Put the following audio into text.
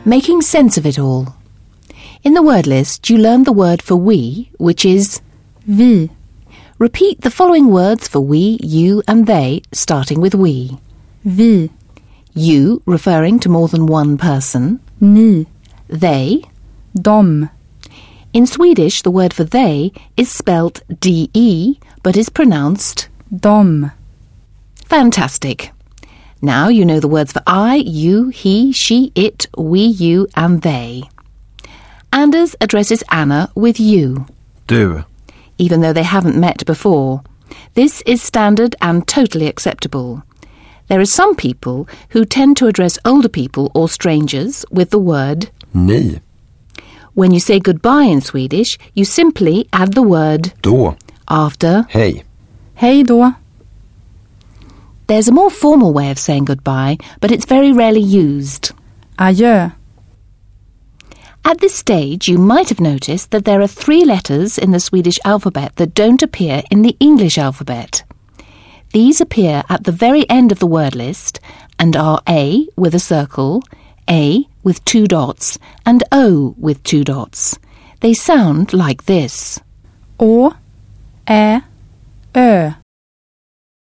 Making sense of it all. In the word list, you learned the word for we, which is vi, repeat the following words for we, you and they, starting with we. vi, You, referring to more than one person. ni, They. dom, In Swedish, the word for they is spelt de, but is pronounced dom. fantastic. Now you know the words for I, you, he, she, it, we, you and they. Anders addresses Anna with you, Du. even though they haven't met before. This is standard and totally acceptable. There are some people who tend to address older people or strangers with the word Ni. When you say goodbye in Swedish, you simply add the word Då. after. Hej. Hej då. There's a more formal way of saying goodbye, but it's very rarely used. Adjö. At this stage, you might have noticed that there are 3 letters in the Swedish alphabet that don't appear in the English alphabet. These appear at the very end of the word list and are A with a circle, A with 2 dots, and O with 2 dots. They sound like this. Å, ä, ö.